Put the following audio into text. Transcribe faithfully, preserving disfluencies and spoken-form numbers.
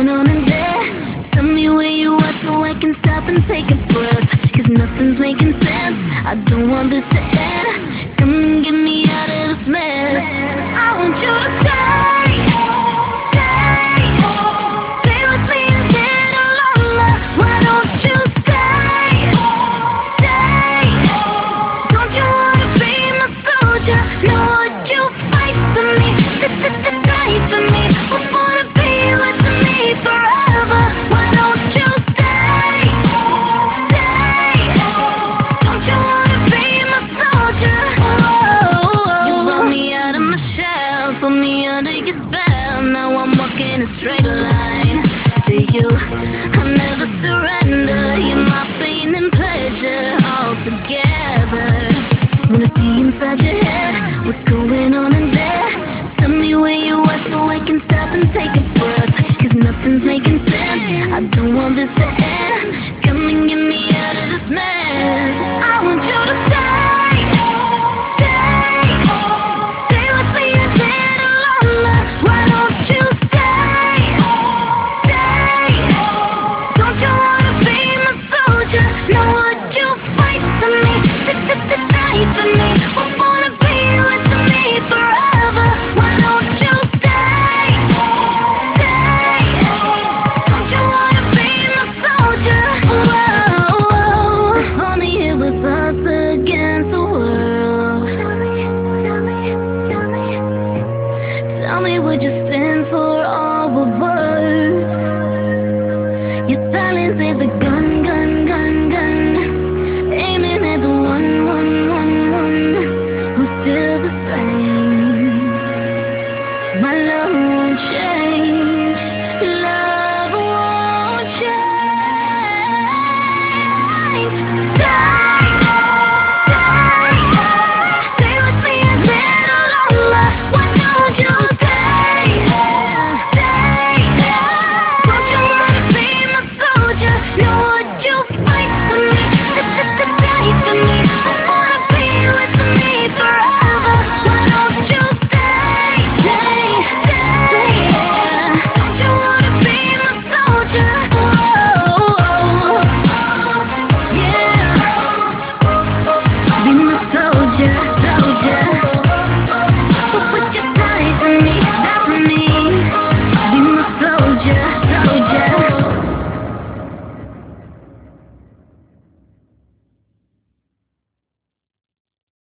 going on in there? Tell me where you are so I can stop and take a breath. Cause nothing's making sense, I don't want this to end. Come and get me out of this mess. I want you to stay, stay, stay with me a little longer. Why don't you stay, stay? Don't you wanna be my soldier? No, would you fight for me, die for me? Would wanna be with me forever. Why don't you stay, stay? Don't you wanna be my soldier? Whoa. You brought me out of my shell, put me under your spell. Now I'm walking a straight line to you. I'll never surrender. You're my pain and pleasure all together. Wanna see inside your head, what's going on in there? Tell me where you are so I can stop and take a breath. Cause nothing's making sense, I don't want this to end. Come and get me out of this mess. I want you to stay, stay, stay with me a little longer. Why don't you stay, stay? Don't you wanna be my soldier? No, would you fight for me, die for me? Would wanna be with me forever. Why don't you stay, stay? Don't you wanna be my soldier? Whoa, if only it was us against the world. Tell me, tell me, tell me, tell me, would you stand for all we're worth? Your silence is a gun